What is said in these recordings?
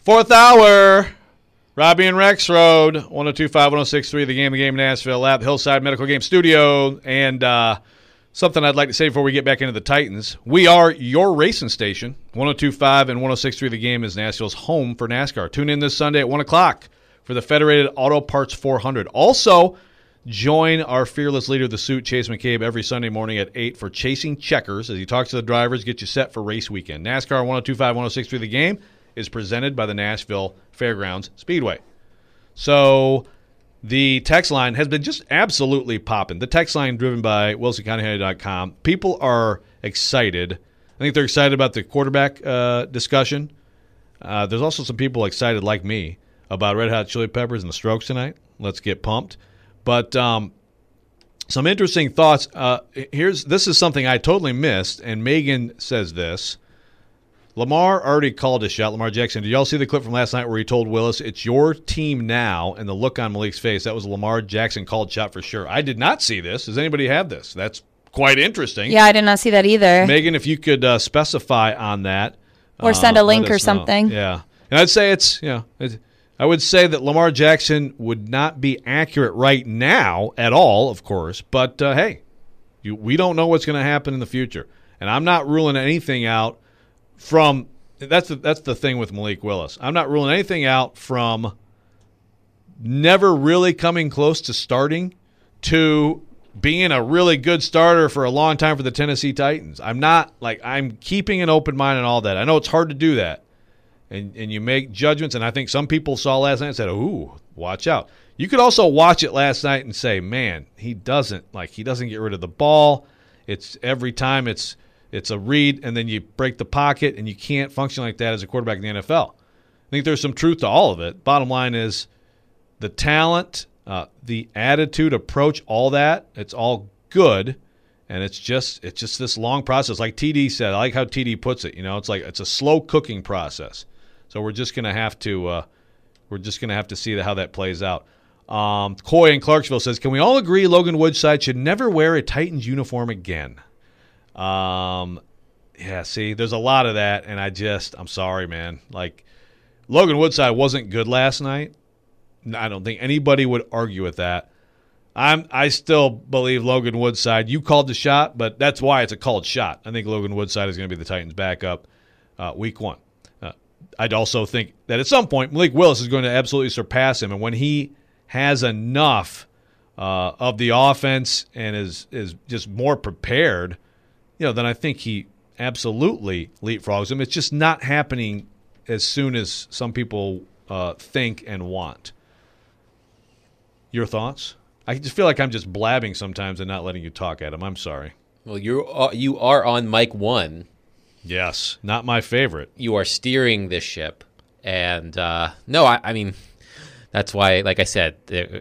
Fourth hour, Robbie and Rex Road, 102.5, 106.3, the game Nashville, Lab Hillside Medical Game Studio, and something I'd like to say before we get back into the Titans. We are your racing station. 102.5 and 106.3, the game is Nashville's home for NASCAR. Tune in this Sunday at 1 o'clock for the Federated Auto Parts 400. Also, join our fearless leader of the suit, Chase McCabe, every Sunday morning at 8 for Chasing Checkers as he talks to the drivers, get you set for race weekend. NASCAR 102.5, 106.3, the game is presented by the Nashville Fairgrounds Speedway. So the text line has been just absolutely popping. The text line driven by WilsonCountyHunter.com. People are excited. I think they're excited about the quarterback discussion. There's also some people excited like me about Red Hot Chili Peppers and the Strokes tonight. Let's get pumped. But some interesting thoughts. This is something I totally missed, and Megan says this. Lamar already called a shot, Lamar Jackson. Did y'all see the clip from last night where he told Willis, it's your team now, and the look on Malik's face? That was a Lamar Jackson called shot for sure. I did not see this. Does anybody have this? That's quite interesting. Yeah, I did not see that either. Megan, if you could specify on that. Or send a link or something. Yeah. And I'd say I would say that Lamar Jackson would not be accurate right now at all, of course. But, hey, we don't know what's going to happen in the future. And I'm not ruling anything out from that's the thing with Malik Willis. I'm not ruling anything out from never really coming close to starting to being a really good starter for a long time for the Tennessee Titans. I'm keeping an open mind and all that. I know it's hard to do that. And you make judgments, and I think some people saw last night and said, ooh, watch out. You could also watch it last night and say, man, he doesn't get rid of the ball. It's every time it's a read, and then you break the pocket, and you can't function like that as a quarterback in the NFL. I think there's some truth to all of it. Bottom line is the talent, the attitude, approach, all that, it's all good, and it's just this long process. Like TD said, I like how TD puts it. It's a slow cooking process. So we're just gonna have to see how that plays out. Coy in Clarksville says, can we all agree Logan Woodside should never wear a Titans uniform again? See, there's a lot of that, and I'm sorry, man. Like, Logan Woodside wasn't good last night. I don't think anybody would argue with that. I still believe Logan Woodside, you called the shot, but that's why it's a called shot. I think Logan Woodside is going to be the Titans' backup week one. I'd also think that at some point Malik Willis is going to absolutely surpass him, and when he has enough of the offense and is just more prepared, then I think he absolutely leapfrogs him. It's just not happening as soon as some people think and want. Your thoughts? I just feel like I'm just blabbing sometimes and not letting you talk, Adam. I'm sorry. Well, you are on mic one. Yes, not my favorite. You are steering this ship, and I mean, that's why, like I said,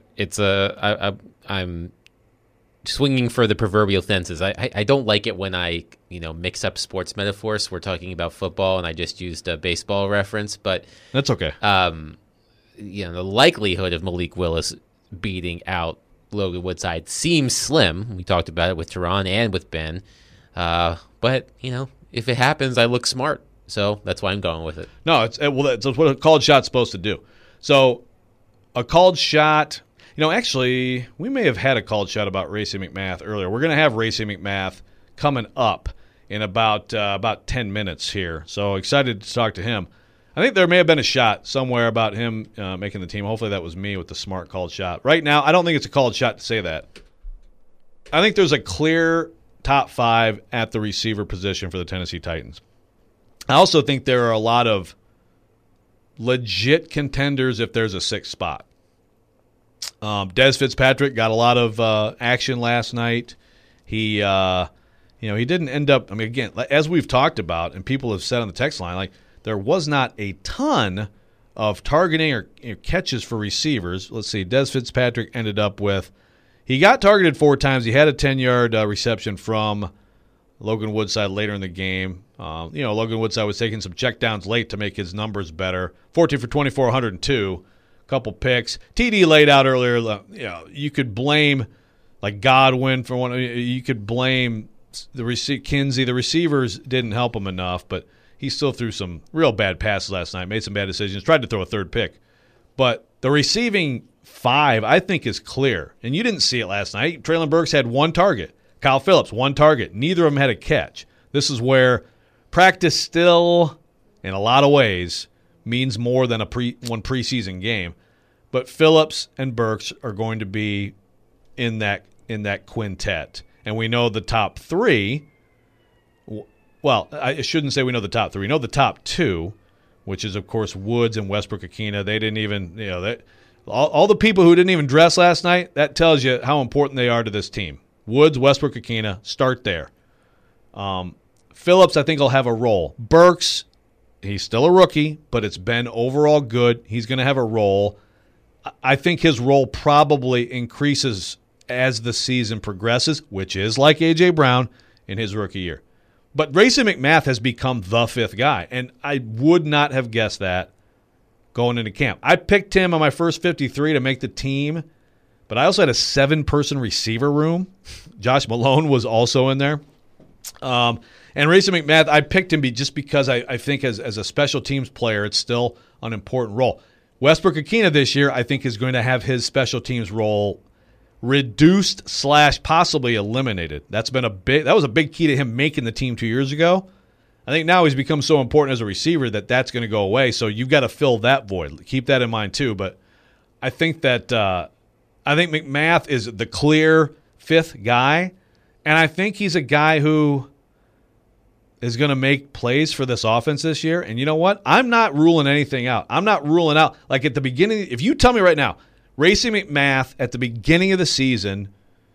I'm swinging for the proverbial fences. I don't like it when I mix up sports metaphors. We're talking about football, and I just used a baseball reference, but that's okay. The likelihood of Malik Willis beating out Logan Woodside seems slim. We talked about it with Teron and with Ben, but if it happens, I look smart, so that's why I'm going with it. No, that's what a called shot's supposed to do. So a called shot. Actually, we may have had a called shot about Racing McMath earlier. We're going to have Racing McMath coming up in about 10 minutes here. So excited to talk to him. I think there may have been a shot somewhere about him making the team. Hopefully that was me with the smart called shot. Right now, I don't think it's a called shot to say that. I think there's a clear top 5 at the receiver position for the Tennessee Titans. I also think there are a lot of legit contenders if there's a 6th spot. Dez Fitzpatrick got a lot of action last night. He didn't end up. I mean, again, as we've talked about, and people have said on the text line, like there was not a ton of targeting or catches for receivers. Let's see, Dez Fitzpatrick ended up with. He got targeted 4 times. He had a 10-yard reception from Logan Woodside later in the game. Logan Woodside was taking some checkdowns late to make his numbers better. 14 for 24, 102. Couple picks. TD laid out earlier, you could blame like Godwin for one. You could blame Kinsey. The receivers didn't help him enough, but he still threw some real bad passes last night, made some bad decisions, tried to throw a third pick. But the receiving 5, I think, is clear. And you didn't see it last night. Treylon Burks had 1 target. Kyle Phillips, 1 target. Neither of them had a catch. This is where practice still, in a lot of ways, means more than one preseason game. But Phillips and Burks are going to be in that quintet. And we know the top 3. Well, I shouldn't say we know the top 3. We know the top 2, which is, of course, Woods and Westbrook-Ikhine. They didn't even, all the people who didn't even dress last night, that tells you how important they are to this team. Woods, Westbrook-Ikhine, start there. Phillips, I think, will have a role. Burks, he's still a rookie, but it's been overall good. He's going to have a role. I think his role probably increases as the season progresses, which is like A.J. Brown in his rookie year. But Racey McMath has become the 5th guy, and I would not have guessed that going into camp. I picked him on my first 53 to make the team, but I also had a 7-person receiver room. Josh Malone was also in there. And Racey McMath, I picked him just because I think as a special teams player, it's still an important role. Westbrook-Ikhine this year, I think, is going to have his special teams role reduced / possibly eliminated. That was a big key to him making the team 2 years ago. I think now he's become so important as a receiver that's going to go away. So you've got to fill that void. Keep that in mind too. But I think that McMath is the clear 5th guy, and I think he's a guy who is going to make plays for this offense this year. And you know what? I'm not ruling anything out. I'm not ruling out, like at the beginning, if you tell me right now, Racey McMath at the beginning of the season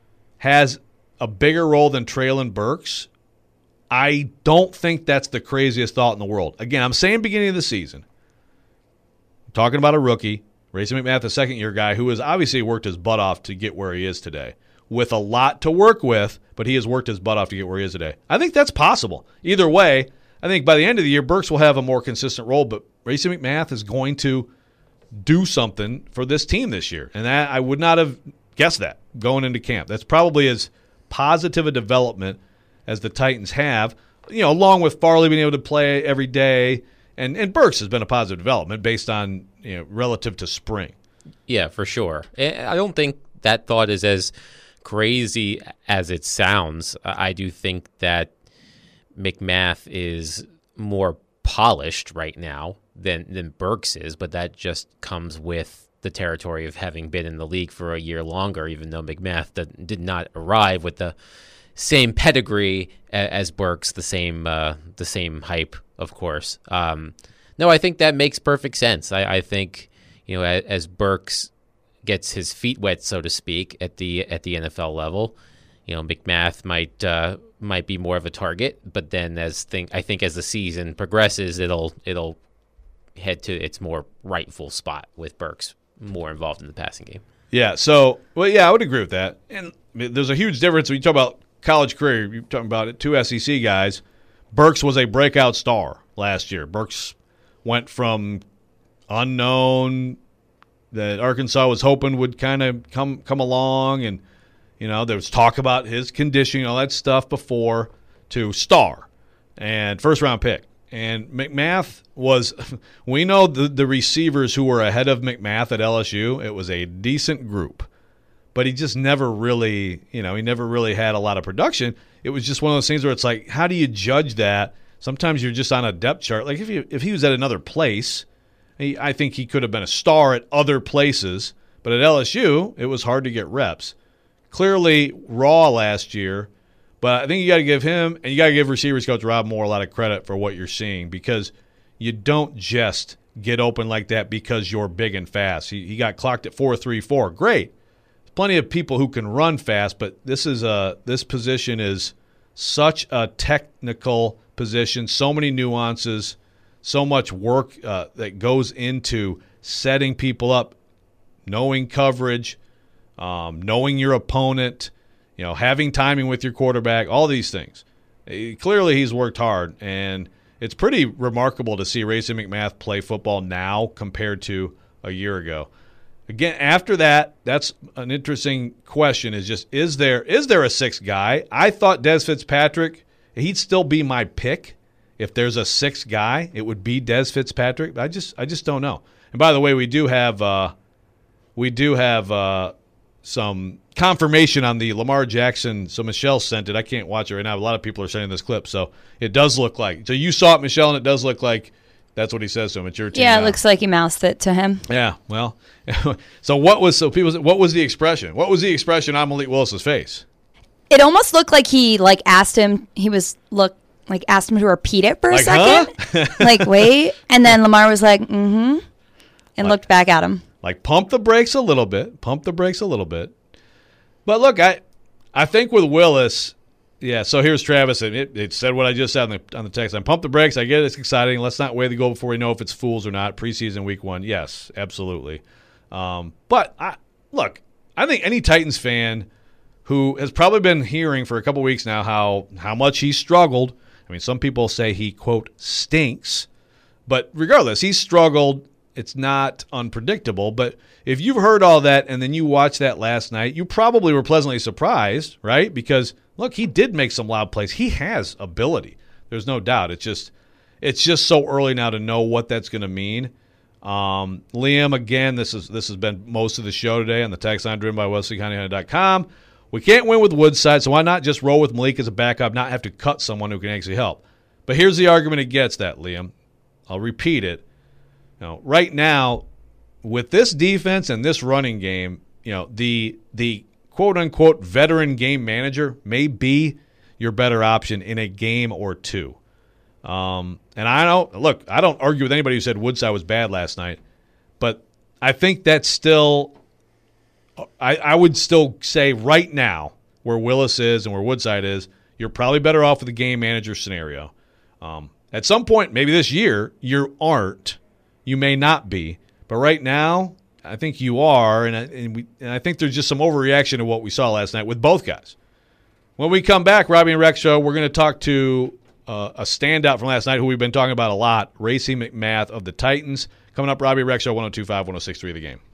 has a bigger role than Treylon Burks, I don't think that's the craziest thought in the world. Again, I'm saying beginning of the season. I'm talking about a rookie, Racey McMath, a second-year guy who has obviously worked his butt off to get where he is today, with a lot to work with, but he has worked his butt off to get where he is today. I think that's possible. Either way, I think by the end of the year, Burks will have a more consistent role, but Racey McMath is going to do something for this team this year. And that I would not have guessed that going into camp. That's probably as positive a development as the Titans have, along with Farley being able to play every day. And Burks has been a positive development based on, relative to spring. Yeah, for sure. I don't think that thought is as crazy as it sounds. I do think that McMath is more polished right now than Burks is, but that just comes with the territory of having been in the league for a year longer, even though McMath did not arrive with the same pedigree as Burks, the same hype, of course. No, I think that makes perfect sense. I think, as Burks gets his feet wet, so to speak, at the NFL level, McMath might be more of a target, but then I think as the season progresses, it'll head to its more rightful spot with Burks more involved in the passing game. Yeah, I would agree with that. And there's a huge difference when you talk about college career. You're talking about 2 SEC guys. Burks was a breakout star last year. Burks went from unknown that Arkansas was hoping would kind of come along, and there was talk about his conditioning, all that stuff before, to star and first-round pick. And McMath was – we know the receivers who were ahead of McMath at LSU, it was a decent group. But he just never really – he never really had a lot of production. It was just one of those things where it's like, how do you judge that? Sometimes you're just on a depth chart. Like if he was at another place, I think he could have been a star at other places. But at LSU, it was hard to get reps. Clearly raw last year. But I think you got to give him and you got to give receivers coach Rob Moore a lot of credit for what you're seeing, because you don't just get open like that because you're big and fast. He got clocked at 4.34. Great. There's plenty of people who can run fast, but this position is such a technical position, so many nuances, so much work that goes into setting people up, knowing coverage, knowing your opponent, having timing with your quarterback, all these things. Clearly he's worked hard, and it's pretty remarkable to see Racey McMath play football now compared to a year ago. Again, after that, that's an interesting question, is there a 6th guy? I thought Dez Fitzpatrick, he'd still be my pick if there's a sixth guy, it would be Dez Fitzpatrick. I just don't know. And by the way, we do have some confirmation on the Lamar Jackson. So Michelle sent it. I can't watch it right now. A lot of people are sending this clip. So it does look like. So you saw it, Michelle, and it does look like that's what he says to him. It's your team. Yeah, now. It looks like he mouthed it to him. Yeah, well. What was the expression? What was the expression on Malik Willis's face? It almost looked like he asked him. Asked him to repeat it for a second. Huh? Wait, and then Lamar was like, "Mm-hmm," and looked back at him. Pump the brakes a little bit. But look, I think with Willis, yeah. So here's Travis, and it said what I just said on the text line. Pump the brakes. I get it. It's exciting. Let's not weigh the goal before we know if it's fools or not. Preseason week 1, yes, absolutely. But I think any Titans fan who has probably been hearing for a couple weeks now how much he struggled. I mean, some people say he, quote, stinks. But regardless, he struggled. It's not unpredictable. But if you've heard all that and then you watched that last night, you probably were pleasantly surprised, right? Because, look, he did make some loud plays. He has ability. There's no doubt. It's just so early now to know what that's going to mean. Liam, again, this has been most of the show today on the text line driven by WesleyCountyHunter.com. We can't win with Woodside, so why not just roll with Malik as a backup, not have to cut someone who can actually help? But here's the argument against that, Liam. I'll repeat it. Right now, with this defense and this running game, the quote-unquote veteran game manager may be your better option in a game or two. And I don't argue with anybody who said Woodside was bad last night, but I think that's still – I would still say right now where Willis is and where Woodside is, you're probably better off with the game manager scenario. At some point, maybe this year, you aren't. You may not be. But right now, I think you are, and I think there's just some overreaction to what we saw last night with both guys. When we come back, Robbie and Rex Show, we're going to talk to a standout from last night who we've been talking about a lot, Racey McMath of the Titans. Coming up, Robbie and Rex Show, 102.5, 106.3 The Game.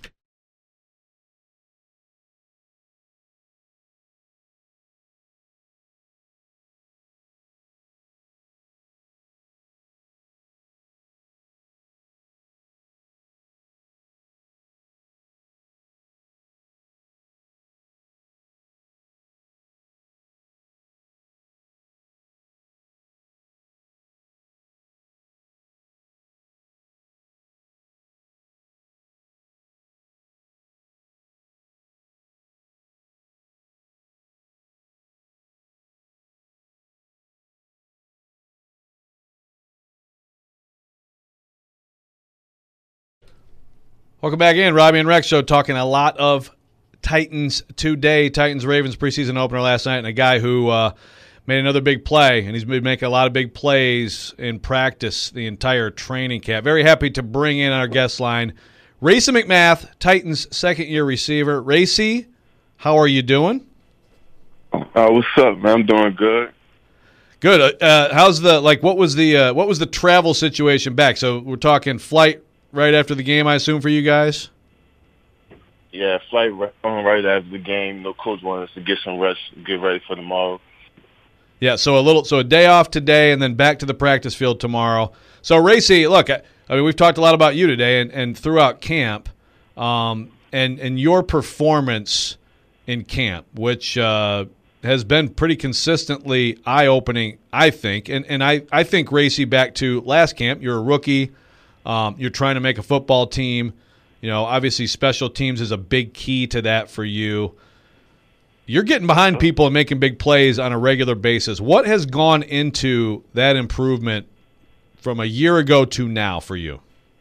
Welcome back in. Robbie and Rex Show talking a lot of Titans today. Titans-Ravens preseason opener last night, and a guy who made another big play, and he's been making a lot of big plays in practice the entire training camp. Very happy to bring in our guest line, Racey McMath, Titans' second-year receiver. Racey, how are you doing? What's up, man? I'm doing good. Good. How's what was the travel situation back? So we're talking flight right after the game, I assume, for you guys? Yeah, flight right after the game. Coach wanted us to get some rest, get ready for tomorrow. Yeah, so a day off today and then back to the practice field tomorrow. So, Racey, look, I mean, we've talked a lot about you today and throughout camp, and your performance in camp, which has been pretty consistently eye-opening, I think. And I think, Racey, back to last camp, you're a rookie. You're trying to make a football team. Obviously special teams is a big key to that for you. You're getting behind people and making big plays on a regular basis. What has gone into that improvement from a year ago to now for you?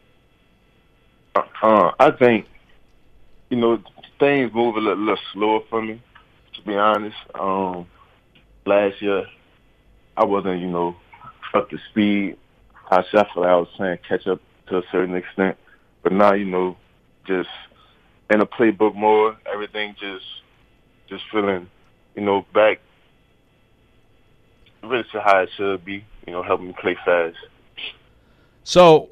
I think, things move a little slower for me, to be honest. Last year, I wasn't, up to speed. I feel like I was playing catch up to a certain extent. But now, just in a playbook more, everything just feeling, back really to how it should be, helping me play fast. So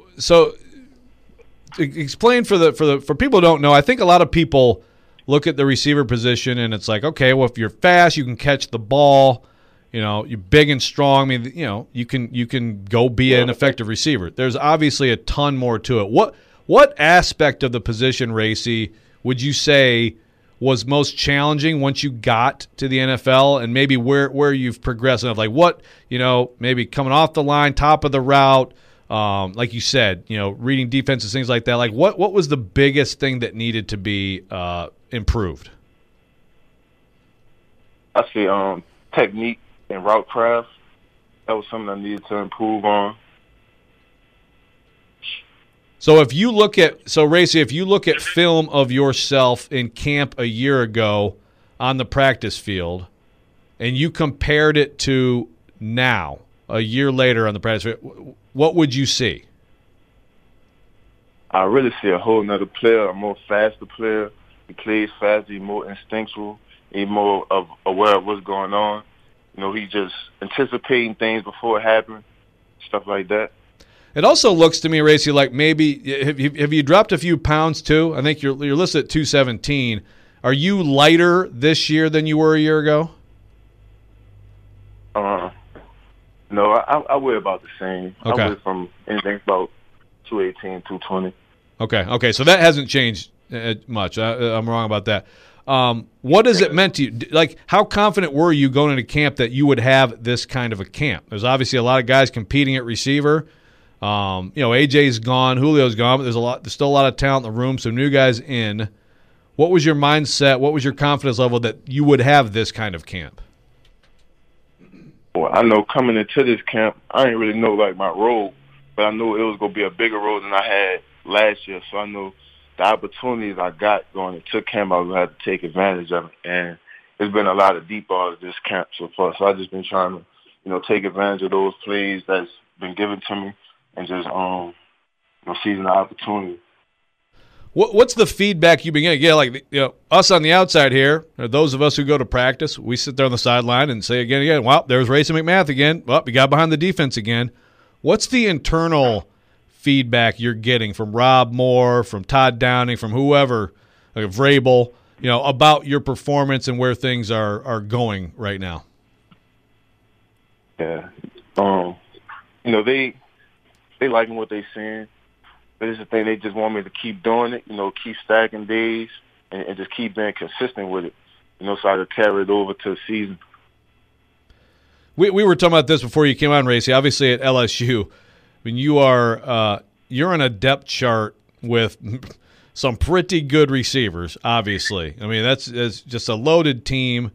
explain for people who don't know, I think a lot of people look at the receiver position and it's like, okay, well, if you're fast, you can catch the ball, you're big and strong. I mean, you can go be an effective receiver. There's obviously a ton more to it. What aspect of the position, Racy, would you say was most challenging once you got to the NFL, and maybe where you've progressed enough? Like what, maybe coming off the line, top of the route, like you said, reading defenses, things like that. Like what was the biggest thing that needed to be improved? I say technique and route craft. That was something I needed to improve on. So Racy, if you look at film of yourself in camp a year ago on the practice field, and you compared it to now, a year later on the practice field, what would you see? I really see a whole nother player, a more faster player. He plays faster, he's more instinctual, he's more aware of what's going on. He's just anticipating things before it happens, stuff like that. It also looks to me, Racy, like maybe have you dropped a few pounds too? I think you're listed at 217. Are you lighter this year than you were a year ago? No, I weigh about the same. Okay. I weigh from anything about 218, 220. Okay. So that hasn't changed much. I'm wrong about that. What has it meant to you? Like, how confident were you going into camp that you would have this kind of a camp? There's obviously a lot of guys competing at receiver. AJ's gone, Julio's gone, but there's still a lot of talent in the room, some new guys in. What was your mindset? What was your confidence level that you would have this kind of camp? Well, I know coming into this camp, I didn't really know my role, but I knew it was going to be a bigger role than I had last year. So I knew the opportunities I got going into camp, I was going to have to take advantage of it. And there's been a lot of deep balls this camp so far. So I've just been trying to, take advantage of those plays that's been given to me. And just seizing the opportunity. What's the feedback you've been getting? Yeah, us on the outside here, or those of us who go to practice, we sit there on the sideline and say again, well, there's Racy McMath again. Well, we got behind the defense again. What's the internal feedback you're getting from Rob Moore, from Todd Downing, from whoever, like Vrabel, about your performance and where things are going right now? Yeah, they liking what they seeing, but it's the thing, they just want me to keep doing it, keep stacking days and just keep being consistent with it, so I could carry it over to the season. We were talking about this before you came on, Racy. Obviously at LSU, I mean, you're on a depth chart with some pretty good receivers. Obviously, I mean that's just a loaded team.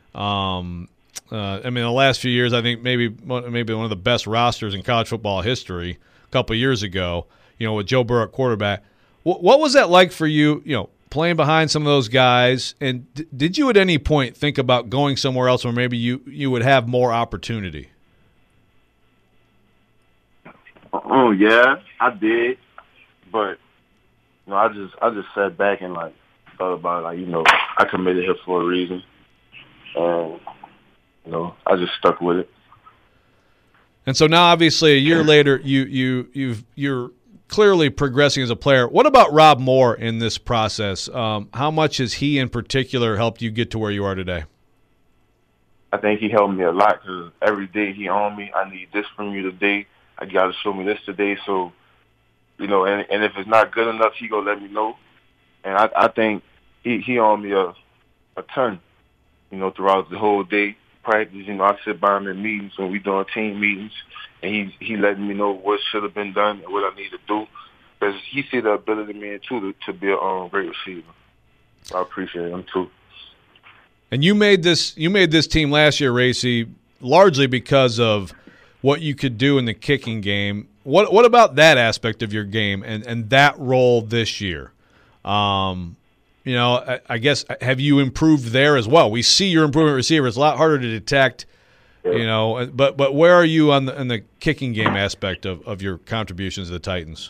The last few years, I think maybe one of the best rosters in college football history. A couple of years ago, with Joe Burrow at quarterback. What was that like for you, playing behind some of those guys? And did you at any point think about going somewhere else where maybe you would have more opportunity? Oh, yeah, I did. But, I just sat back and, thought about it. I committed here for a reason. And, I just stuck with it. And so now, obviously, a year later, you're clearly progressing as a player. What about Rob Moore in this process? How much has he, in particular, helped you get to where you are today? I think he helped me a lot because every day he on me. I need this from you today. I got to show me this today. So, and if it's not good enough, he gonna let me know. And I think he on me a ton, throughout the whole day. Practice, I sit by him in meetings when we doing team meetings, and he letting me know what should have been done and what I need to do, because he see the ability in me too to be a great receiver. I appreciate him too. And you made this team last year, Racy, largely because of what you could do in the kicking game. What about that aspect of your game and that role this year? I guess, have you improved there as well? We see your improvement receiver. It's a lot harder to detect, but where are you on the kicking game aspect of your contributions to the Titans?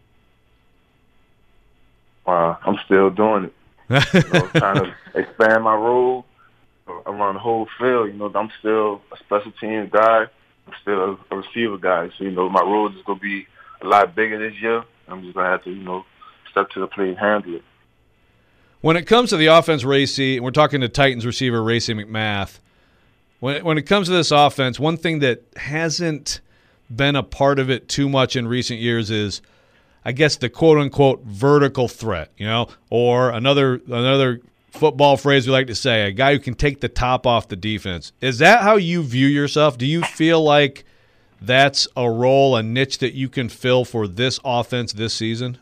I'm still doing it. Trying to expand my role around the whole field. I'm still a special teams guy. I'm still a receiver guy. So, my role is going to be a lot bigger this year. I'm just going to have to, step to the plate and handle it. When it comes to the offense, Racy, and we're talking to Titans receiver Racy McMath, When it comes to this offense, one thing that hasn't been a part of it too much in recent years is, I guess, the quote-unquote vertical threat, or another football phrase we like to say, a guy who can take the top off the defense. Is that how you view yourself? Do you feel like that's a role, a niche that you can fill for this offense this season?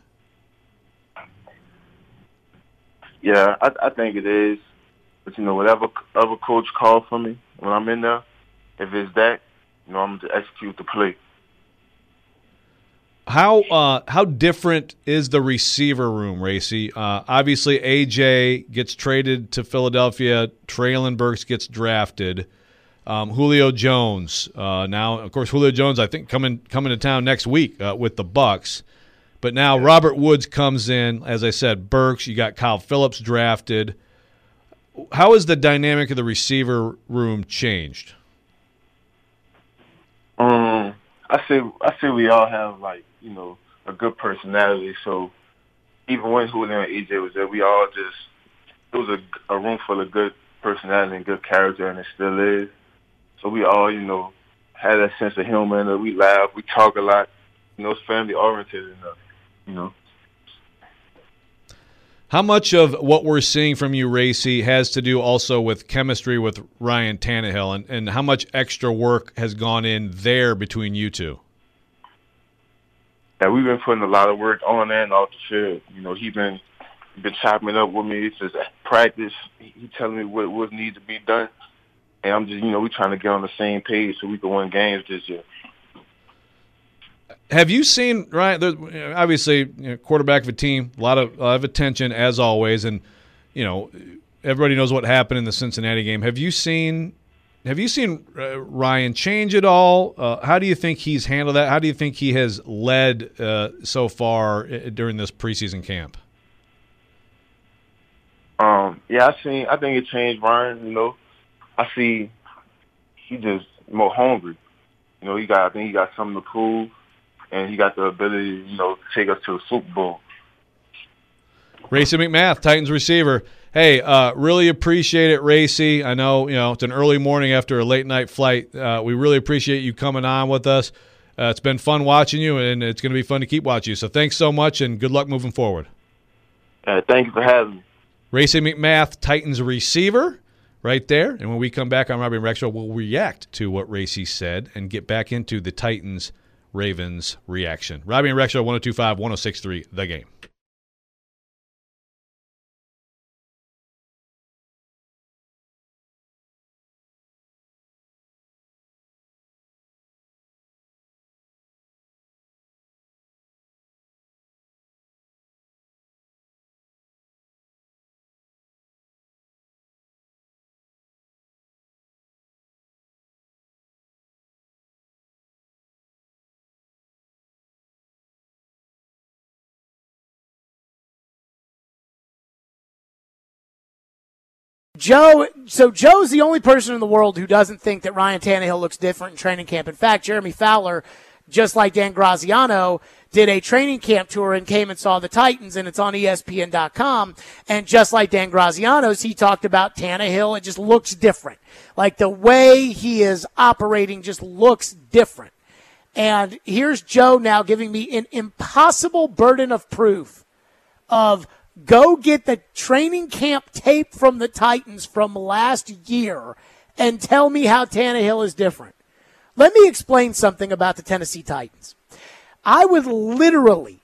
Yeah, I think it is. But, whatever other coach calls for me when I'm in there, if it's that, I'm going to execute the play. How different is the receiver room, Racy? Obviously, A.J. gets traded to Philadelphia. Treylon Burks gets drafted. Julio Jones. Now, of course, Julio Jones, I think, coming to town next week with the Bucs. But now Robert Woods comes in. As I said, Burks. You got Kyle Phillips drafted. How has the dynamic of the receiver room changed? I say we all have a good personality. So even when Julio and AJ was there, it was a room full of good personality and good character, and it still is. So we all had that sense of humor, and we laugh, we talk a lot. It's family oriented enough. How much of what we're seeing from you, Racy, has to do also with chemistry with Ryan Tannehill, and how much extra work has gone in there between you two? Yeah, we've been putting a lot of work on and off the field. He's been chopping it up with me since practice. He telling me what needs to be done, and I'm just we're trying to get on the same page so we can win games this year. Have you seen, Ryan, obviously, quarterback of a team, a lot of attention as always, and everybody knows what happened in the Cincinnati game. Have you seen Ryan change at all? How do you think he's handled that? How do you think he has led so far during this preseason camp? Yeah, I think it changed Ryan. I see he just more hungry. I think he got something to prove. And he got the ability, to take us to a Super Bowl. Racy McMath, Titans receiver. Hey, really appreciate it, Racy. I know, it's an early morning after a late-night flight. We really appreciate you coming on with us. It's been fun watching you, and it's going to be fun to keep watching you. So thanks so much, and good luck moving forward. Thank you for having me. Racy McMath, Titans receiver, right there. And when we come back on Robbie and Rexroth, we'll react to what Racy said and get back into the Titans-Ravens reaction. Robbie and Rexroth, 102.5, 106.3, The Game. Joe's the only person in the world who doesn't think that Ryan Tannehill looks different in training camp. In fact, Jeremy Fowler, just like Dan Graziano, did a training camp tour and came and saw the Titans, and it's on ESPN.com. And just like Dan Graziano's, he talked about Tannehill. It just looks different. Like the way he is operating just looks different. And here's Joe now giving me an impossible burden of proof of go get the training camp tape from the Titans from last year and tell me how Tannehill is different. Let me explain something about the Tennessee Titans. I would literally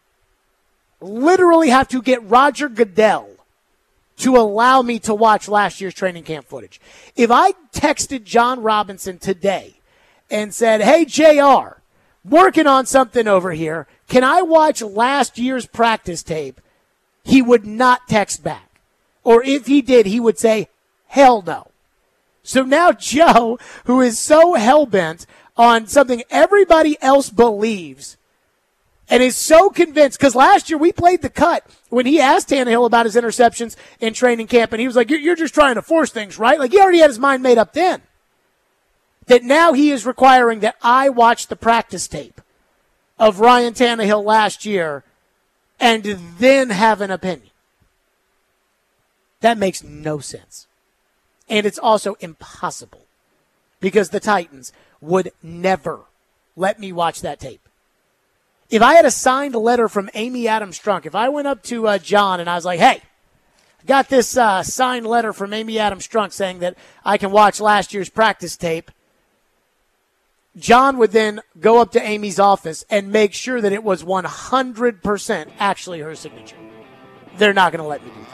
have to get Roger Goodell to allow me to watch last year's training camp footage. If I texted John Robinson today and said, hey, JR, working on something over here, can I watch last year's practice tape? He would not text back. Or if he did, he would say, hell no. So now Joe, who is so hell-bent on something everybody else believes and is so convinced, because last year we played the cut when he asked Tannehill about his interceptions in training camp, and he was like, you're just trying to force things, right? Like he already had his mind made up then. That now he is requiring that I watch the practice tape of Ryan Tannehill last year and then have an opinion. That makes no sense. And it's also impossible. because the Titans would never let me watch that tape. If I had a signed letter from Amy Adams Strunk, if I went up to John and I was like, hey, I got this signed letter from Amy Adams Strunk saying that I can watch last year's practice tape, John would then go up to Amy's office and make sure that it was 100% actually her signature. They're not going to let me do that.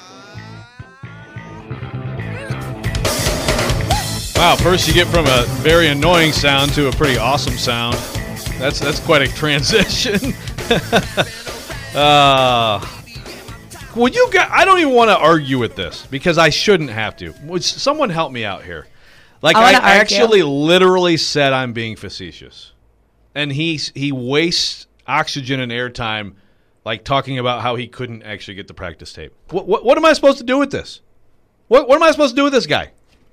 Wow, first you get from a very annoying sound to a pretty awesome sound. That's quite a transition. Would you guys, I don't even want to argue with this because I shouldn't have to. Would someone help me out here? Like I actually literally said I'm being facetious. And he wastes oxygen and airtime like talking about how he couldn't actually get the practice tape. What am I supposed to do with this? What am I supposed to do with this guy?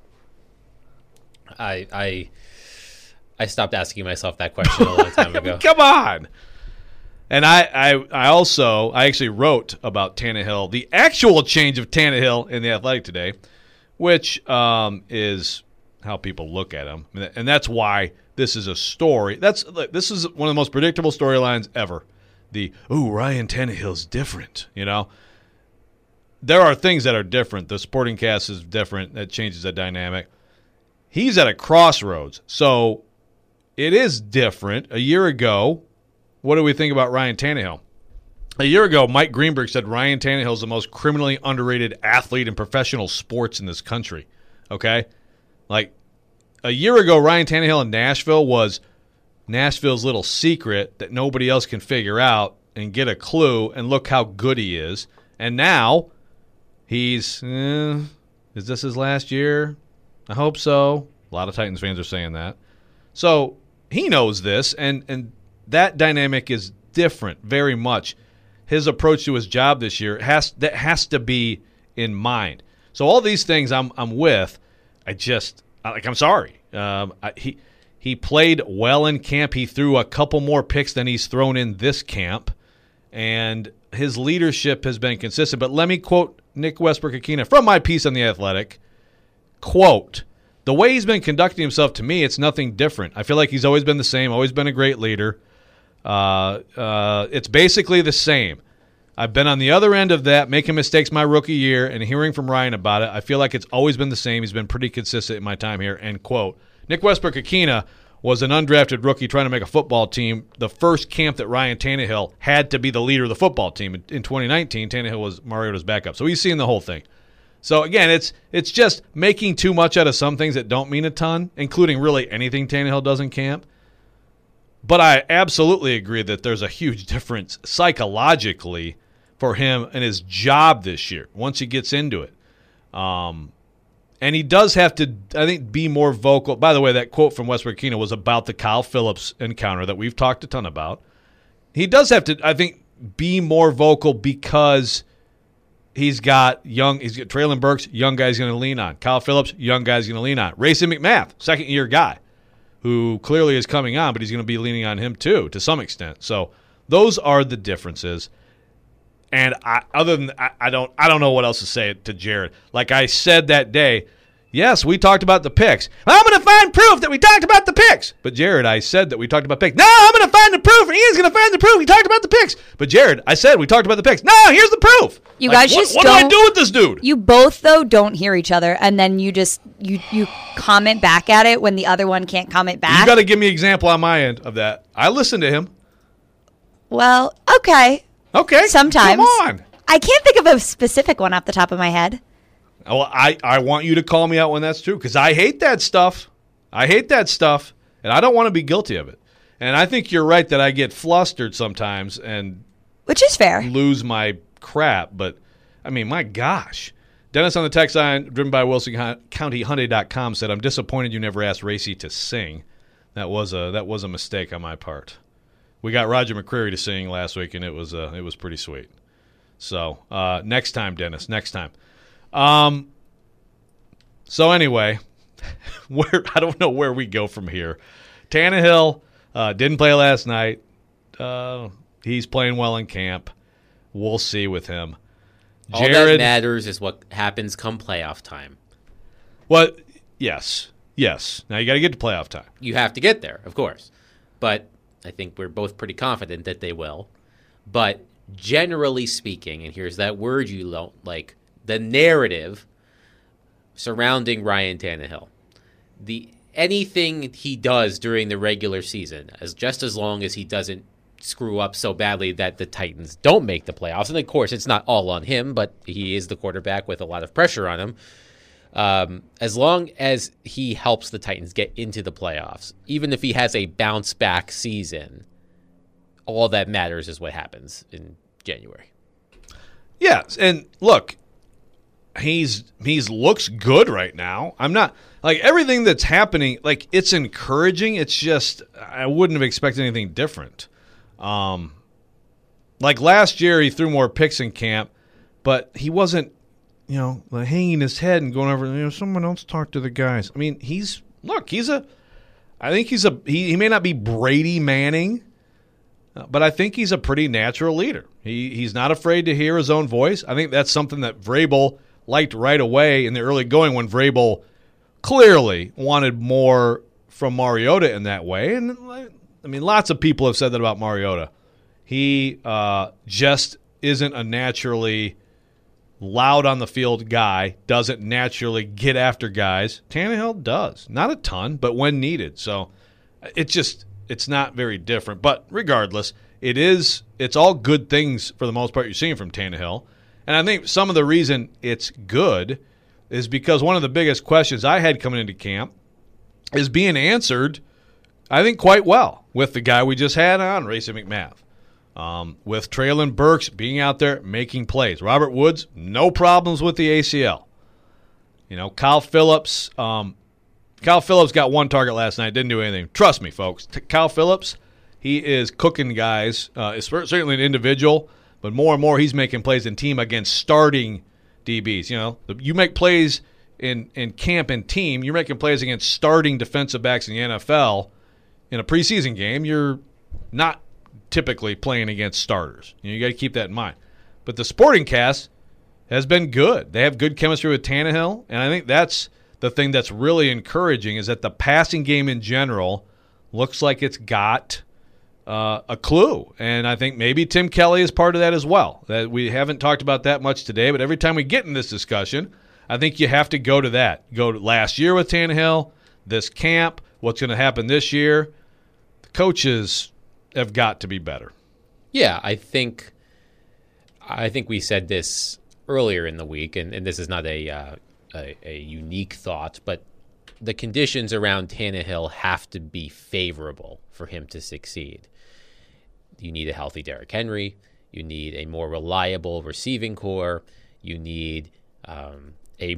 I stopped asking myself that question a long time ago. Come on. And I actually wrote about Tannehill, the actual change of Tannehill in The Athletic today, which is how people look at him. And that's why this is a story. This is one of the most predictable storylines ever. Ryan Tannehill's different, you know. There are things that are different. The Sporting Cast is different. That changes the dynamic. He's at a crossroads. So it is different. A year ago, what do we think about Ryan Tannehill? A year ago, Mike Greenberg said Ryan Tannehill is the most criminally underrated athlete in professional sports in this country. Okay? Like, a year ago, Ryan Tannehill in Nashville was Nashville's little secret that nobody else can figure out and get a clue, and look how good he is. And now, he's, is this his last year? I hope so. A lot of Titans fans are saying that. So, he knows this, and that dynamic is different very much. His approach to his job this year has to be in mind. So all these things I'm with. I'm sorry. He played well in camp. He threw a couple more picks than he's thrown in this camp, and his leadership has been consistent. But let me quote Nick Westbrook-Akina from my piece on The Athletic. Quote, "The way he's been conducting himself, to me, it's nothing different. I feel like he's always been the same, always been a great leader. It's basically the same. I've been on the other end of that, making mistakes my rookie year, and hearing from Ryan about it. I feel like it's always been the same. He's been pretty consistent in my time here," end quote. Nick Westbrook-Akina was an undrafted rookie trying to make a football team. The first camp that Ryan Tannehill had to be the leader of the football team. In 2019, Tannehill was Mariota's backup. So he's seen the whole thing. So, again, it's just making too much out of some things that don't mean a ton, including really anything Tannehill does in camp. But I absolutely agree that there's a huge difference psychologically for him and his job this year once he gets into it. And he does have to, I think, be more vocal. By the way, that quote from Westbrook-Akina was about the Kyle Phillips encounter that we've talked a ton about. He does have to, I think, be more vocal because he's got Treylon Burks, young guy's going to lean on. Kyle Phillips, young guy's going to lean on. Racing McMath, second-year guy, who clearly is coming on, but he's going to be leaning on him too, to some extent. So those are the differences. And I don't know what else to say to Jared. Like I said that day, yes, we talked about the picks. I'm going to find proof that we talked about the picks. But Jared, I said that we talked about picks. No, I'm going to find the proof, and Ian's going to find the proof. We talked about the picks. But Jared, I said we talked about the picks. No, here's the proof. You guys just what do I do with this dude? You both, though, don't hear each other, and then you just you comment back at it when the other one can't comment back. You got to give me an example on my end of that. I listened to him. Well, okay. Okay. Sometimes. Come on. I can't think of a specific one off the top of my head. Well, I want you to call me out when that's true because I hate that stuff. I hate that stuff, and I don't want to be guilty of it. And I think you're right that I get flustered sometimes and which is fair. Lose my crap. But, I mean, my gosh. Dennis on the text line, driven by WilsonCountyHyundai.com, said, "I'm disappointed you never asked Racy to sing. That was a mistake on my part. We got Roger McCreary to sing last week, and it was pretty sweet. So next time, Dennis, next time. So anyway, I don't know where we go from here. Tannehill didn't play last night. He's playing well in camp. We'll see with him. All that matters is what happens come playoff time. Well, yes. Yes. Now you got to get to playoff time. You have to get there, of course. But I think we're both pretty confident that they will. But generally speaking, and here's that word you don't like, the narrative surrounding Ryan Tannehill. Anything he does during the regular season, just as long as he doesn't screw up so badly that the Titans don't make the playoffs. And of course, it's not all on him, but he is the quarterback with a lot of pressure on him. As long as he helps the Titans get into the playoffs, even if he has a bounce back season, all that matters is what happens in January. Yes, and look, he's looks good right now. I'm not like everything that's happening. Like it's encouraging. It's just I wouldn't have expected anything different. Like last year, he threw more picks in camp, but he wasn't, like hanging his head and going over. Someone else talk to the guys. I mean, he may not be Brady Manning, but I think he's a pretty natural leader. He's not afraid to hear his own voice. I think that's something that Vrabel liked right away in the early going when Vrabel clearly wanted more from Mariota in that way. And I mean, lots of people have said that about Mariota. He just isn't a naturally loud on the field guy, doesn't naturally get after guys. Tannehill does. Not a ton, but when needed. So it's not very different. But regardless, it's all good things for the most part you're seeing from Tannehill. And I think some of the reason it's good is because one of the biggest questions I had coming into camp is being answered, I think, quite well with the guy we just had on, Racey McMath. With Treylon Burks being out there making plays. Robert Woods, no problems with the ACL. Kyle Phillips. Kyle Phillips got one target last night, didn't do anything. Trust me, folks. Kyle Phillips, he is cooking guys. Certainly an individual, but more and more he's making plays in team against starting DBs. You make plays in camp and team. You're making plays against starting defensive backs in the NFL. In a preseason game, you're not typically playing against starters. You got to keep that in mind. But the sporting cast has been good. They have good chemistry with Tannehill, and I think that's the thing that's really encouraging is that the passing game in general looks like it's got a clue. And I think maybe Tim Kelly is part of that as well. That we haven't talked about that much today, but every time we get in this discussion, I think you have to go to that. Go to last year with Tannehill, this camp, what's going to happen this year. The coaches have got to be better. Yeah, I think we said this earlier in the week, and this is not a unique thought, but the conditions around Tannehill have to be favorable for him to succeed. You need a healthy Derrick Henry. You need a more reliable receiving core. You need a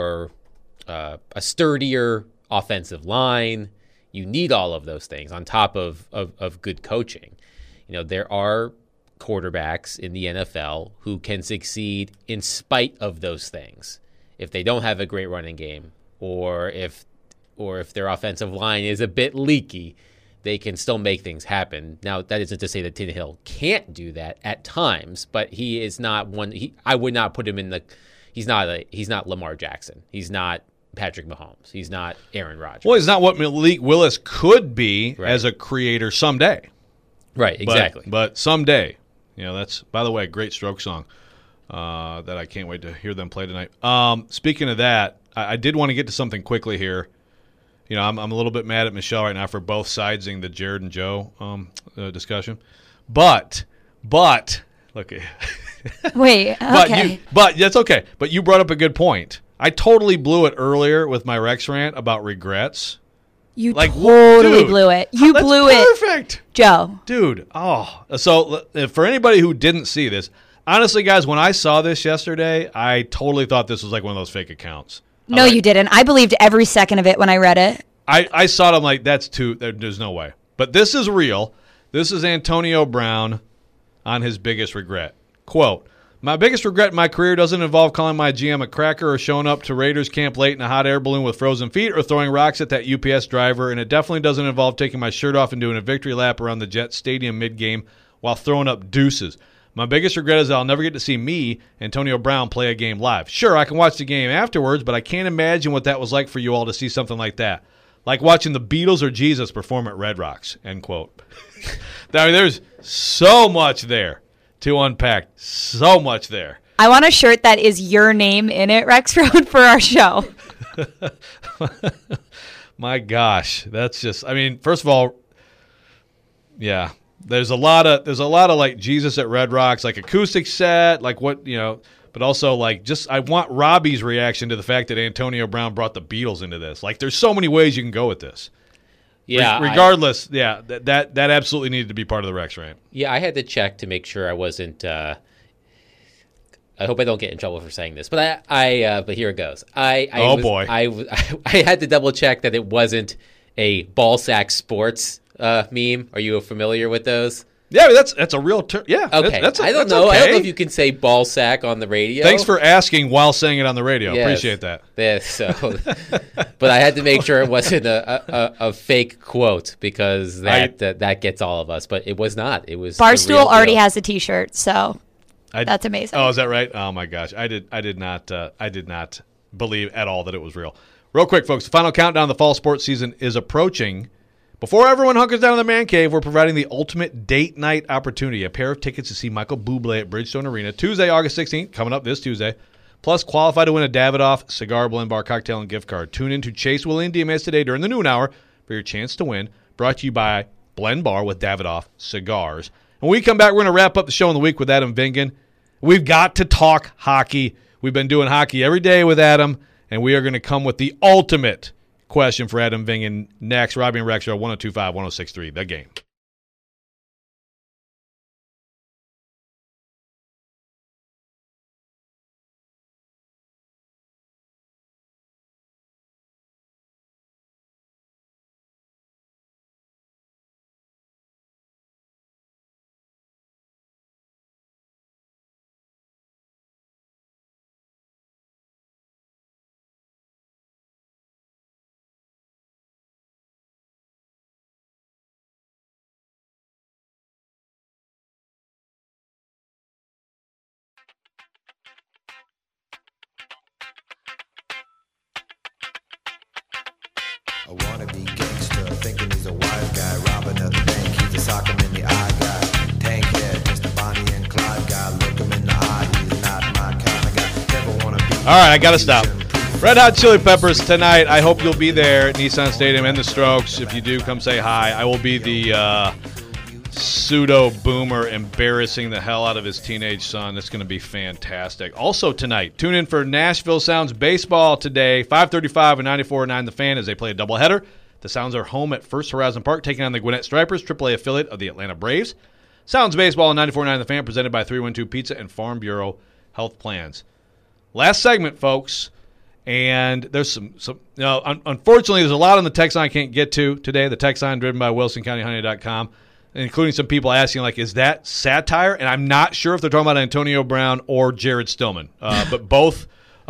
sturdier offensive line. You need all of those things on top of good coaching. There are quarterbacks in the NFL who can succeed in spite of those things. If they don't have a great running game, or if their offensive line is a bit leaky, they can still make things happen. Now, that isn't to say that Tannehill can't do that at times, but he is not one. I would not put him in the. He's not Lamar Jackson. He's not Patrick Mahomes. He's not Aaron Rodgers. Well, he's not what Malik Willis could be as a creator someday. Right, exactly. But someday. That's, by the way, a great Stroke song that I can't wait to hear them play tonight. Speaking of that, I did want to get to something quickly here. I'm a little bit mad at Michelle right now for both sidesing the Jared and Joe discussion. But look at Wait, okay. But that's okay. But you brought up a good point. I totally blew it earlier with my Rex rant about regrets. You totally blew it. You blew it. Perfect. Joe. Dude. Oh. So for anybody who didn't see this, honestly, guys, when I saw this yesterday, I totally thought this was like one of those fake accounts. No, you didn't. I believed every second of it when I read it. I saw it. I'm like, that's too, there's no way. But this is real. This is Antonio Brown on his biggest regret. Quote, "My biggest regret in my career doesn't involve calling my GM a cracker or showing up to Raiders camp late in a hot air balloon with frozen feet or throwing rocks at that UPS driver, and it definitely doesn't involve taking my shirt off and doing a victory lap around the Jets stadium mid-game while throwing up deuces. My biggest regret is that I'll never get to see me, Antonio Brown, play a game live. Sure, I can watch the game afterwards, but I can't imagine what that was like for you all to see something like that. Like watching the Beatles or Jesus perform at Red Rocks, end quote. I mean, there's so much there to unpack. So much there. I want a shirt that is your name in it, Rexrode, for our show. My gosh, that's just, I mean, first of all, yeah, there's a lot of like Jesus at Red Rocks, like acoustic set, like what, but also like just, I want Robbie's reaction to the fact that Antonio Brown brought the Beatles into this. Like there's so many ways you can go with this. Yeah. Regardless, that absolutely needed to be part of the Rex Rant. Yeah, I had to check to make sure I wasn't, I hope I don't get in trouble for saying this, but but here it goes. I had to double check that it wasn't a ball sack sports meme. Are you familiar with those? Yeah, that's a real term. Yeah. Okay. I don't know. Okay. I don't know if you can say ball sack on the radio. Thanks for asking while saying it on the radio. Yes. Appreciate that. Yeah, so, but I had to make sure it wasn't a fake quote because that gets all of us. But it was not. It was Barstool already has a T-shirt, so that's amazing. Oh, is that right? Oh my gosh, I did not believe at all that it was real. Real quick, folks, the final countdown of the fall sports season is approaching. Before everyone hunkers down in the man cave, we're providing the ultimate date night opportunity. A pair of tickets to see Michael Bublé at Bridgestone Arena Tuesday, August 16th, coming up this Tuesday. Plus, qualify to win a Davidoff Cigar Blend Bar cocktail and gift card. Tune in to Chase Willie and Diaz today during the noon hour for your chance to win. Brought to you by Blend Bar with Davidoff Cigars. And when we come back, we're going to wrap up the show in the week with Adam Vingan. We've got to talk hockey. We've been doing hockey every day with Adam, and we are going to come with the ultimate question for Adam Vingan next. Robbie and Rex Show, 102.5, 106.3, The Game. A wannabe gangster thinking he's a wise guy, robbing a bank, he's a sock him in the eye guy. Tank head, Mr. Bonnie and Clyde guy, look him in the eye, he's not my kind of guy. Never wanna be. All right, I gotta stop. Red Hot Chili Peppers tonight. I hope you'll be there at Nissan Stadium and the Strokes. If you do, come say hi. I will be the pseudo boomer embarrassing the hell out of his teenage son. It's going to be fantastic. Also tonight, tune in for Nashville Sounds baseball today, 5:35 and 94.9 The Fan as they play a doubleheader. The Sounds are home at First Horizon Park, taking on the Gwinnett Stripers, AAA affiliate of the Atlanta Braves. Sounds baseball on 94.9 The Fan, presented by 312 Pizza and Farm Bureau Health Plans. Last segment, folks. And there's some unfortunately, there's a lot on the text line I can't get to today. The text line driven by WilsonCountyHoney.com, including some people asking, like, is that satire? And I'm not sure if they're talking about Antonio Brown or Jared Stillman, but both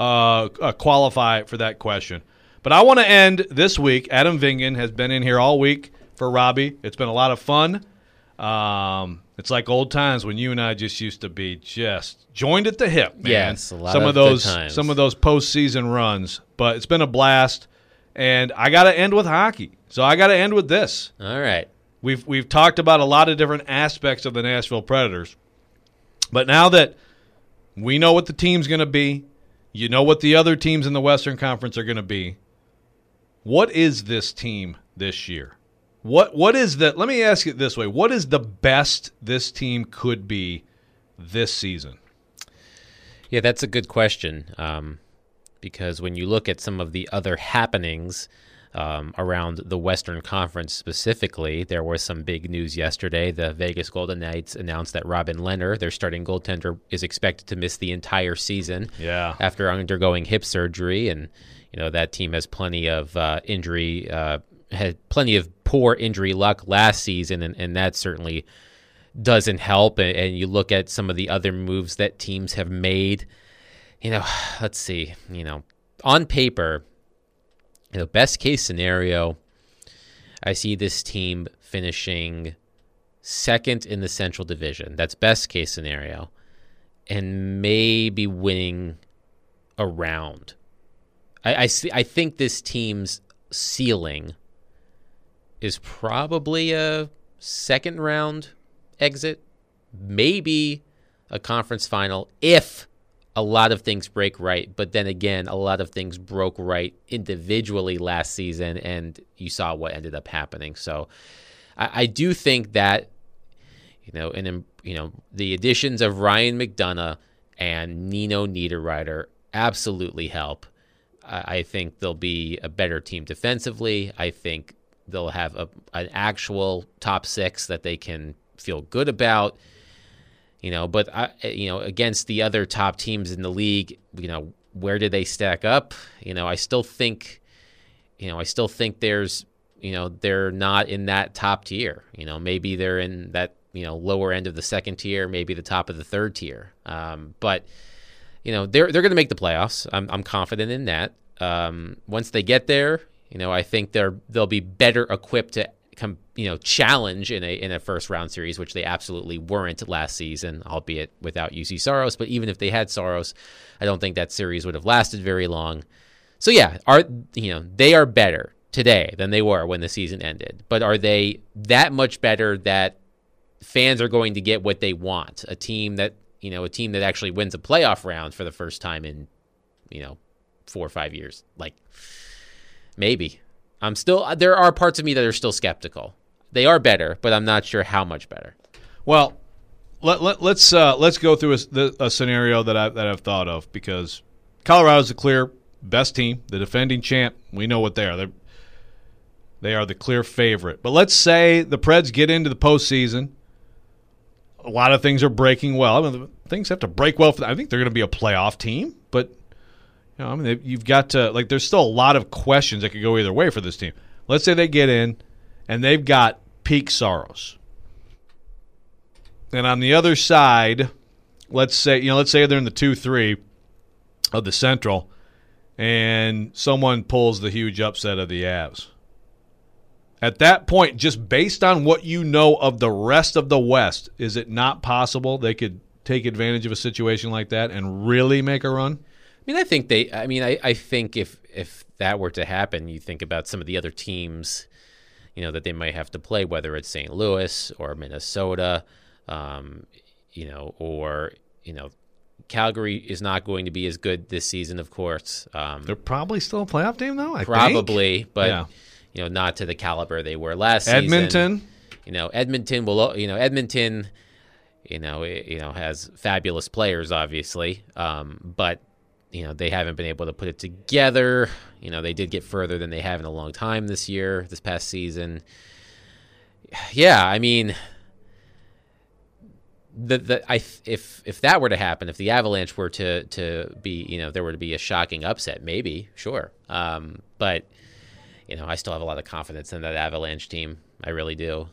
qualify for that question. But I want to end this week. Adam Vingan has been in here all week for Robbie. It's been a lot of fun. It's like old times when you and I just used to be just joined at the hip, man. Yes, a lot some of those good times. Some of those postseason runs, but it's been a blast. And I got to end with hockey, so I got to end with this. All right. We've talked about a lot of different aspects of the Nashville Predators, but now that we know what the team's going to be, you know what the other teams in the Western Conference are going to be. What is this team this year? What is the? Let me ask it this way: what is the best this team could be this season? Yeah, that's a good question. Because when you look at some of the other happenings around the Western Conference specifically, there was some big news yesterday. The Vegas Golden Knights announced that Robin Lehner, their starting goaltender, is expected to miss the entire season. Yeah. After undergoing hip surgery, and that team has plenty of injury. Had plenty of poor injury luck last season, and that certainly doesn't help. And you look at some of the other moves that teams have made. Let's see. On paper, best case scenario, I see this team finishing second in the Central Division. That's best case scenario. And maybe winning a round. I think this team's ceiling is probably a second round exit, maybe a conference final if a lot of things break right. But then again, a lot of things broke right individually last season, and you saw what ended up happening. So I do think that the additions of Ryan McDonough and Nino Niederreiter absolutely help. I think they'll be a better team defensively. I think they'll have an actual top six that they can feel good about. But against the other top teams in the league, where do they stack up? I still think there's, they're not in that top tier. Maybe they're in that, lower end of the second tier, maybe the top of the third tier. But they're going to make the playoffs. I'm confident in that. Once they get there, I think they'll be better equipped to challenge in a first round series, which they absolutely weren't last season, albeit without UC Saros. But even if they had Saros, I don't think that series would have lasted very long. So yeah, they are better today than they were when the season ended. But are they that much better that fans are going to get what they want? A team that actually wins a playoff round for the first time in 4 or 5 years. Like, maybe. There are parts of me that are still skeptical. They are better, but I'm not sure how much better. Well, let's go through a scenario that I've thought of, because Colorado's the clear best team, the defending champ. We know what they are. They are the clear favorite. But let's say the Preds get into the postseason. A lot of things are breaking well. I mean, things have to break well for them. I think they're going to be a playoff team, but you've got to, there's still a lot of questions that could go either way for this team. Let's say they get in and they've got peak Saros. And on the other side, let's say they're in the 2-3 of the Central and someone pulls the huge upset of the Avs. At that point, just based on what you know of the rest of the West, is it not possible they could take advantage of a situation like that and really make a run? I think I think if that were to happen, you think about some of the other teams, that they might have to play, whether it's St. Louis or Minnesota, or Calgary is not going to be as good this season, of course. They're probably still a playoff team, though, I probably, think. But yeah. Not to the caliber they were last Edmonton. season. Edmonton will, Edmonton, has fabulous players, obviously, but they haven't been able to put it together. They did get further than they have in a long time this past season. Yeah, if that were to happen, if the Avalanche were to be, there were to be a shocking upset, maybe, sure. But I still have a lot of confidence in that Avalanche team. I really do.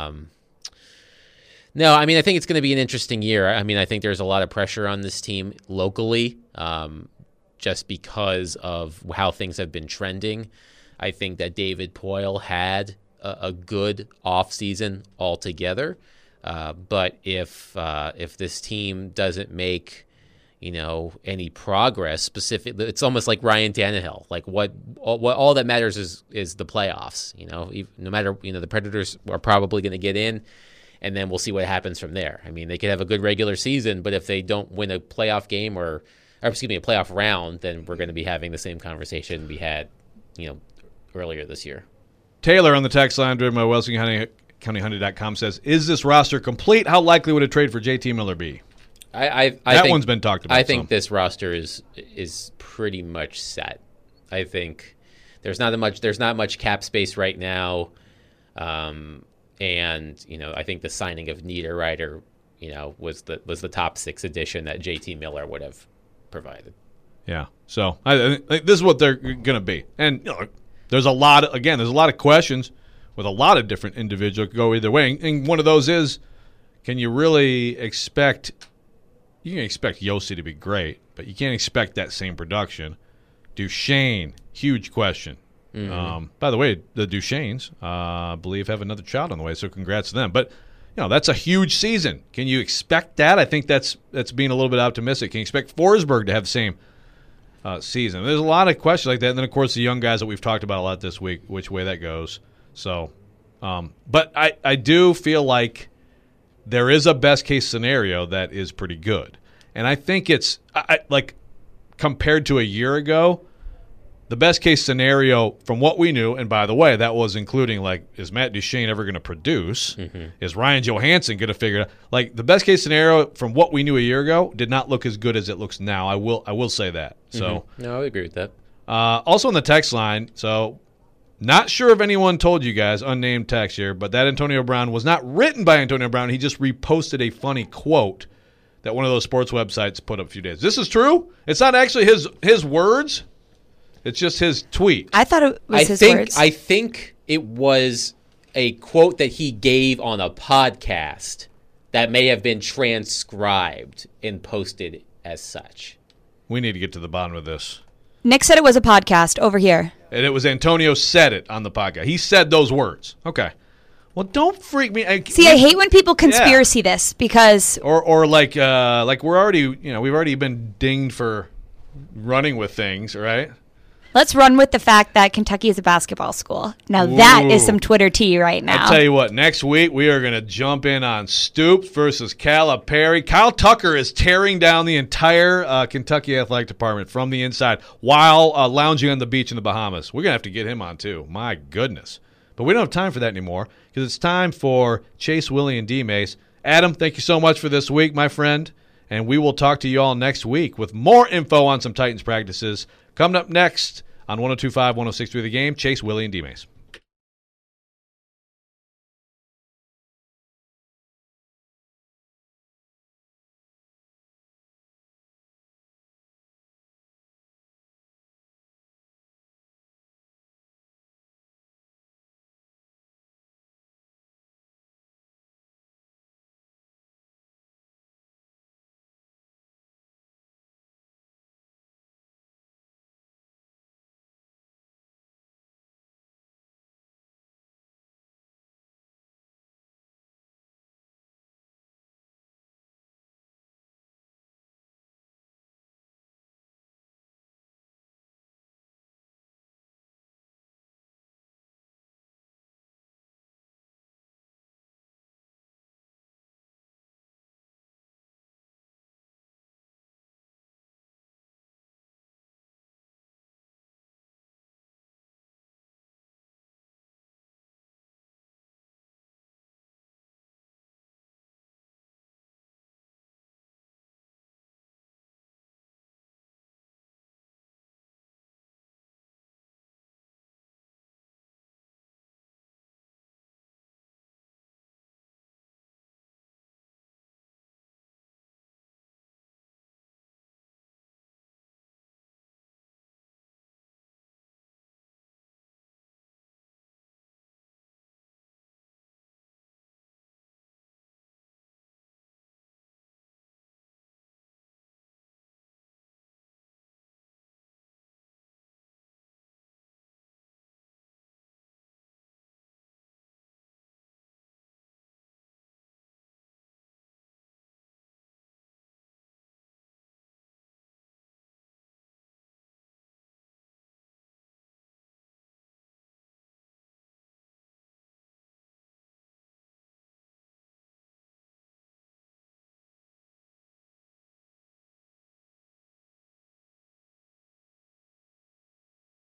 No, I think it's going to be an interesting year. I think there's a lot of pressure on this team locally, just because of how things have been trending. I think that David Poile had a good offseason altogether. But if this team doesn't make any progress specifically, it's almost like Ryan Tannehill. Like what all that matters is the playoffs. No matter the Predators are probably going to get in, and then we'll see what happens from there. They could have a good regular season, but if they don't win a playoff game or a playoff round, then we're going to be having the same conversation we had, earlier this year. Taylor on the text line driven by WellsingCountyHunting.com says, "Is this roster complete? How likely would a trade for JT Miller be?" I think one's been talked about. I think this roster is pretty much set. I think there's not much cap space right now, and I think the signing of Niederreiter, was the top 6 addition that JT Miller would have provided. Yeah. So I think this is what they're going to be, and there's a lot of questions with a lot of different individuals go either way, and one of those is, can you really expect? You can expect Yossi to be great, but you can't expect that same production. Duchesne, huge question. Mm-hmm. By the way, the Duchesnes, I believe, have another child on the way, so congrats to them. But that's a huge season. Can you expect that? I think that's being a little bit optimistic. Can you expect Forsberg to have the same season? There's a lot of questions like that. And then, of course, the young guys that we've talked about a lot this week, which way that goes. So, but I do feel like there is a best-case scenario that is pretty good. And I think it's like compared to a year ago, the best-case scenario from what we knew, and by the way, that was including, like, is Matt Duchene ever going to produce? Mm-hmm. Is Ryan Johansson going to figure it out? Like, the best-case scenario from what we knew a year ago did not look as good as it looks now. I will say that. So, no, I agree with that. Also on the text line, so not sure if anyone told you guys, unnamed text here, but that Antonio Brown was not written by Antonio Brown. He just reposted a funny quote that one of those sports websites put up a few days. This is true? It's not actually his words? It's just his tweet. I thought it was his words. I think it was a quote that he gave on a podcast that may have been transcribed and posted as such. We need to get to the bottom of this. Nick said it was a podcast over here. And it was Antonio said it on the podcast. He said those words. Okay. Well, don't freak me. I hate when people conspiracy this because or like we're already, we've already been dinged for running with things, right? Let's run with the fact that Kentucky is a basketball school. Now that is some Twitter tea right now. I'll tell you what, next week we are going to jump in on Stoops versus Calipari. Kyle Tucker is tearing down the entire Kentucky athletic department from the inside while lounging on the beach in the Bahamas. We're going to have to get him on too. My goodness. But we don't have time for that anymore because it's time for Chase, Willie, and D-Mace. Adam, thank you so much for this week, my friend. And we will talk to you all next week with more info on some Titans practices. Coming up next on 102.5, 106.3 The Game, Chase, Willie, and D-Mace.